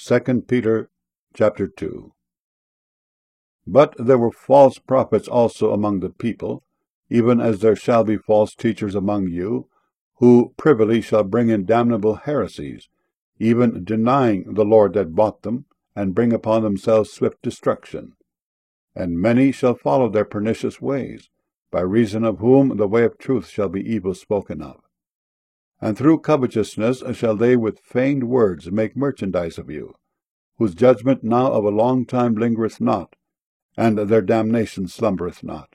2 Peter chapter 2. But there were false prophets also among the people, even as there shall be false teachers among you, who privily shall bring in damnable heresies, even denying the Lord that bought them, and bring upon themselves swift destruction. And many shall follow their pernicious ways, by reason of whom the way of truth shall be evil spoken of. And through covetousness shall they with feigned words make merchandise of you, whose judgment now of a long time lingereth not, and their damnation slumbereth not.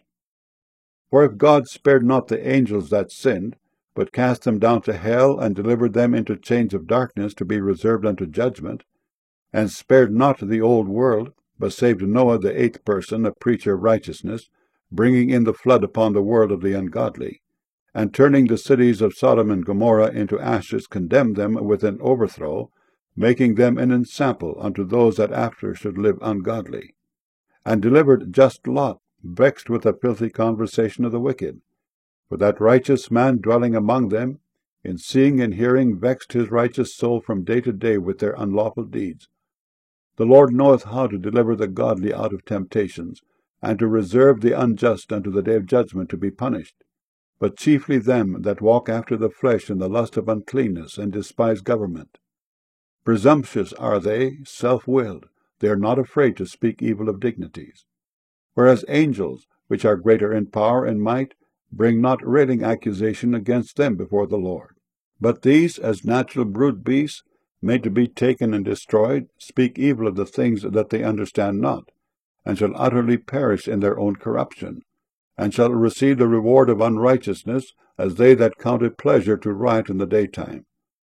For if God spared not the angels that sinned, but cast them down to hell, and delivered them into chains of darkness to be reserved unto judgment, and spared not the old world, but saved Noah the eighth person, a preacher of righteousness, bringing in the flood upon the world of the ungodly, and turning the cities of Sodom and Gomorrah into ashes, condemned them with an overthrow, making them an ensample unto those that after should live ungodly, and delivered just Lot, vexed with the filthy conversation of the wicked. For that righteous man dwelling among them, in seeing and hearing, vexed his righteous soul from day to day with their unlawful deeds. The Lord knoweth how to deliver the godly out of temptations, and to reserve the unjust unto the day of judgment to be punished, but chiefly them that walk after the flesh in the lust of uncleanness, and despise government. Presumptuous are they, self-willed, they are not afraid to speak evil of dignities. Whereas angels, which are greater in power and might, bring not railing accusation against them before the Lord. But these, as natural brute beasts, made to be taken and destroyed, speak evil of the things that they understand not, and shall utterly perish in their own corruption, and shall receive the reward of unrighteousness, as they that count it pleasure to riot in the daytime.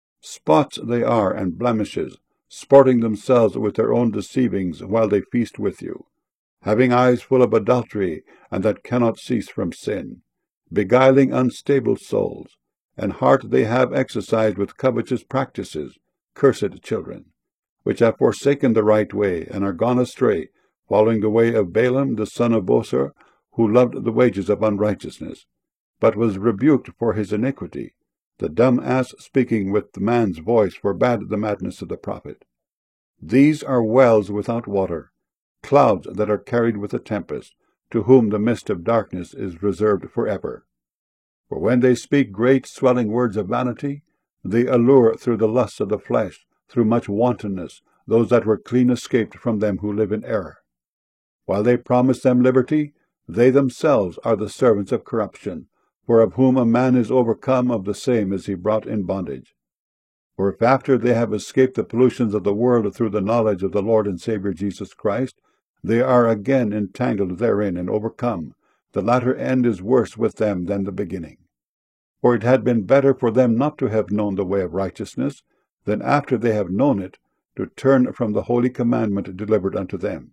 Spots they are and blemishes, sporting themselves with their own deceivings while they feast with you, having eyes full of adultery, and that cannot cease from sin, beguiling unstable souls, and heart they have exercised with covetous practices, cursed children, which have forsaken the right way, and are gone astray, following the way of Balaam the son of Bosor, who loved the wages of unrighteousness, but was rebuked for his iniquity. The dumb ass speaking with the man's voice forbade the madness of the prophet. These are wells without water, clouds that are carried with a tempest, to whom the mist of darkness is reserved forever. For when they speak great swelling words of vanity, they allure through the lusts of the flesh, through much wantonness, those that were clean escaped from them who live in error. While they promise them liberty, they themselves are the servants of corruption, for of whom a man is overcome, of the same is he brought in bondage. For if after they have escaped the pollutions of the world through the knowledge of the Lord and Saviour Jesus Christ, they are again entangled therein and overcome, the latter end is worse with them than the beginning. For it had been better for them not to have known the way of righteousness, than after they have known it, to turn from the holy commandment delivered unto them.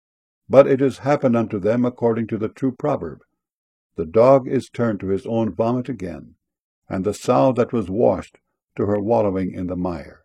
But it has happened unto them according to the true proverb, the dog is turned to his own vomit again, and the sow that was washed to her wallowing in the mire.